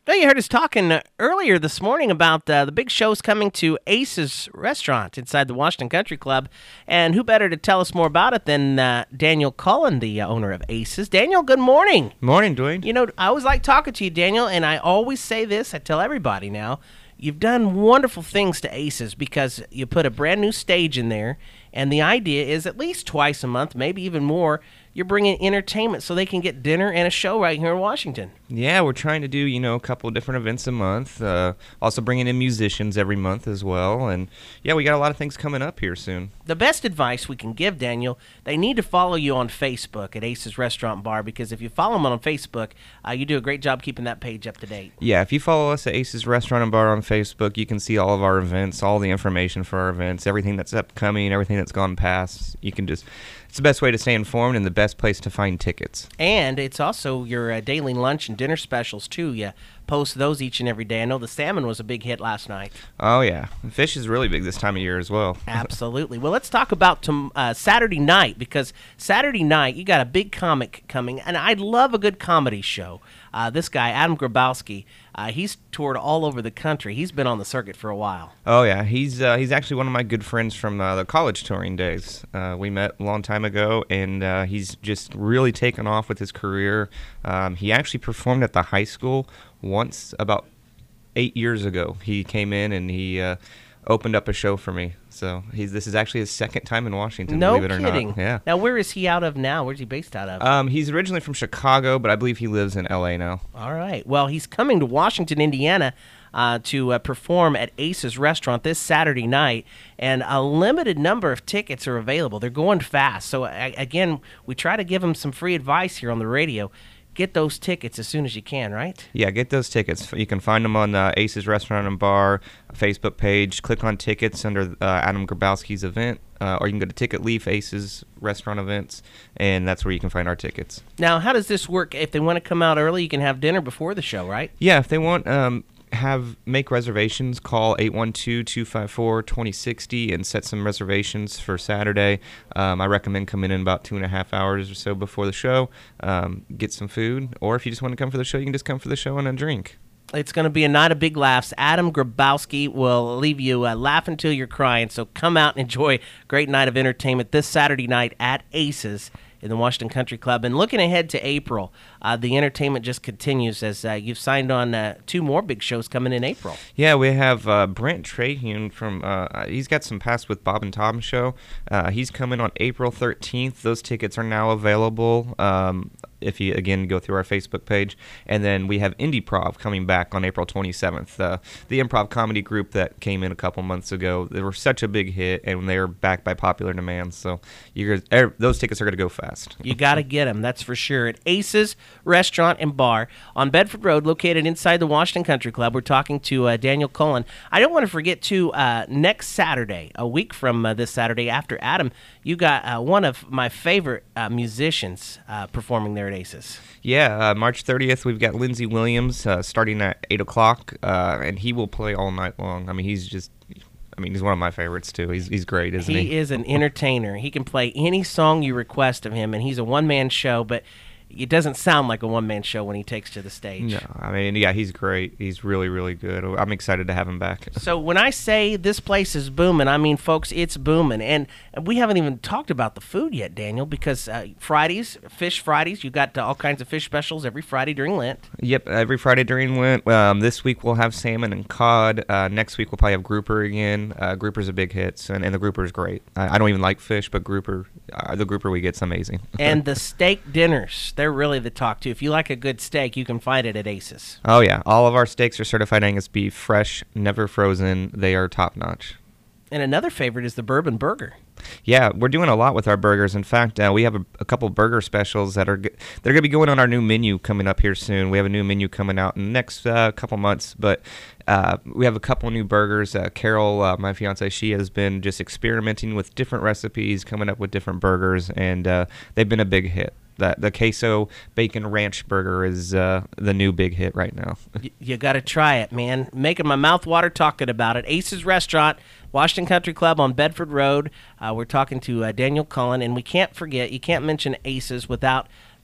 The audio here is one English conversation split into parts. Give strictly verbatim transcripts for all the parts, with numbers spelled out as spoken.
Well, you heard us talking uh, earlier this morning about uh, the big shows coming to Ace's Restaurant inside the Washington Country Club. And who better to tell us more about it than uh, Daniel Cullen, the uh, owner of Ace's. Daniel, good morning. Morning, Dwayne. You know, I always like talking to you, Daniel, and I always say this. I tell everybody now. You've done wonderful things to Ace's because you put a brand new stage in there, and the idea is at least twice a month, maybe even more, you're bringing entertainment so they can get dinner and a show right here in Washington. Yeah, we're trying to do, you know, a couple of different events a month. Uh, also bringing in musicians every month as well. And, yeah, we got a lot of things coming up here soon. The best advice we can give, Daniel, they need to follow you on Facebook at Ace's Restaurant Bar, because if you follow them on Facebook, uh, you do a great job keeping that page up to date. Yeah, if you follow us at Ace's Restaurant and Bar on Facebook, you can see all of our events, all the information for our events, everything that's upcoming, everything that's gone past. You can just... It's the best way to stay informed and the best place to find tickets. And it's also your uh, daily lunch and dinner specials, too. You post those each and every day. I know the salmon was a big hit last night. Oh, yeah. Fish is really big this time of year as well. Absolutely. Well, let's talk about tom- uh, Saturday night, because Saturday night you got a big comic coming, and I love a good comedy show. Uh, this guy, Adam Grabowski, uh, he's toured all over the country. He's been on the circuit for a while. Oh, yeah. He's uh, he's actually one of my good friends from uh, the college touring days. Uh, we met a long time ago, and uh, he's just really taken off with his career. Um, he actually performed at the high school once about eight years ago. He came in and he uh, opened up a show for me. So he's this is actually his second time in Washington, no believe it or kidding. not. Yeah. Now, where is he out of now? Where's he based out of? Um, he's originally from Chicago, but I believe he lives in L A now. All right. Well, he's coming to Washington, Indiana, uh, to uh, perform at Ace's Restaurant this Saturday night, and a limited number of tickets are available. They're going fast. So, uh, again, we try to give him some free advice here on the radio. Get those tickets as soon as you can, right? Yeah, get those tickets. You can find them on uh, Ace's Restaurant and Bar Facebook page. Click on tickets under uh, Adam Grabowski's event, uh, or you can go to Ticket Leaf, Ace's Restaurant Events, and that's where you can find our tickets. Now, how does this work? If they want to come out early, you can have dinner before the show, right? Yeah, if they want um have make reservations, call eight one two, two five four, two zero six zero and set some reservations for Saturday. Um, I recommend coming in about two and a half hours or so before the show, um, get some food, or if you just want to come for the show, you can just come for the show and a drink. It's going to be a night of big laughs. Adam Grabowski will leave you uh, laughing until you're crying, so come out and enjoy a great night of entertainment this Saturday night at Ace's in the Washington Country Club. And looking ahead to April, uh, the entertainment just continues as uh, you've signed on uh, two more big shows coming in April. Yeah, we have uh, Brent Trahune from, uh, he's got some past with Bob and Tom show. Uh, he's coming on April thirteenth. Those tickets are now available um, if you, again, go through our Facebook page. And then we have Indie Prov coming back on April twenty-seventh. Uh, the improv comedy group that came in a couple months ago, they were such a big hit, and they are back by popular demand. So you're, er, those tickets are going to go fast. You got to get them, that's for sure. At Ace's Restaurant and Bar on Bedford Road, located inside the Washington Country Club. We're talking to uh, Daniel Cullen. I don't want to forget, too, uh, next Saturday, a week from uh, this Saturday after Adam, you got uh, one of my favorite uh, musicians uh, performing there at Ace's. Yeah, uh, March thirtieth, we've got Lindsey Williams uh, starting at eight o'clock, uh, and he will play all night long. I mean, he's just... I mean, he's one of my favorites, too. He's he's great, isn't he? He is an entertainer. He can play any song you request of him, and he's a one-man show, but it doesn't sound like a one-man show when he takes to the stage. No, I mean, yeah, he's great. He's really, really good. I'm excited to have him back. So when I say this place is booming, I mean, folks, it's booming. And we haven't even talked about the food yet, Daniel, because uh, Fridays, Fish Fridays, you got uh, all kinds of fish specials every Friday during Lent. Yep, every Friday during Lent. Um, this week we'll have salmon and cod. Uh, next week we'll probably have grouper again. Uh, grouper's a big hit, and, and the grouper is great. I, I don't even like fish, but grouper, uh, the grouper we get's amazing. And the steak dinners, they're really the talk, too. If you like a good steak, you can find it at Ace's. Oh, yeah. All of our steaks are certified Angus beef, fresh, never frozen. They are top-notch. And another favorite is the bourbon burger. Yeah, we're doing a lot with our burgers. In fact, uh, we have a, a couple burger specials that are g- they're going to be going on our new menu coming up here soon. We have a new menu coming out in the next uh, couple months, but uh, we have a couple new burgers. Uh, Carol, uh, my fiance, she has been just experimenting with different recipes, coming up with different burgers, and uh, they've been a big hit. That the queso bacon ranch burger is uh, the new big hit right now. y- you got to try it, man. Making my mouth water talking about it. Ace's Restaurant, Washington Country Club on Bedford Road. Uh, we're talking to uh, Daniel Cullen, and we can't forget, you can't mention Ace's without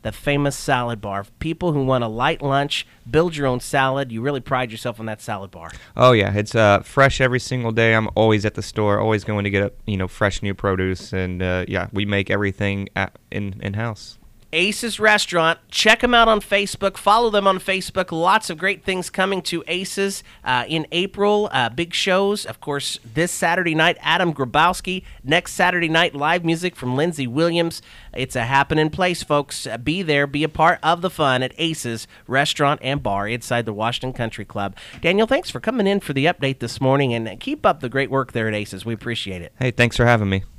the famous salad bar. People who want a light lunch, build your own salad. You really pride yourself on that salad bar. Oh yeah, it's uh, fresh every single day. I'm always at the store, always going to get up, you know, fresh new produce, and uh, yeah, we make everything at, in in house. Aces Restaurant. Check them out on Facebook. Follow them on Facebook. Lots of great things coming to Aces uh, in April. Uh, big shows, of course, this Saturday night, Adam Grabowski. Next Saturday night, live music from Lindsey Williams. It's a happening place, folks. Uh, be there. Be a part of the fun at Aces Restaurant and Bar inside the Washington Country Club. Daniel, thanks for coming in for the update this morning, and keep up the great work there at Aces. We appreciate it. Hey, thanks for having me.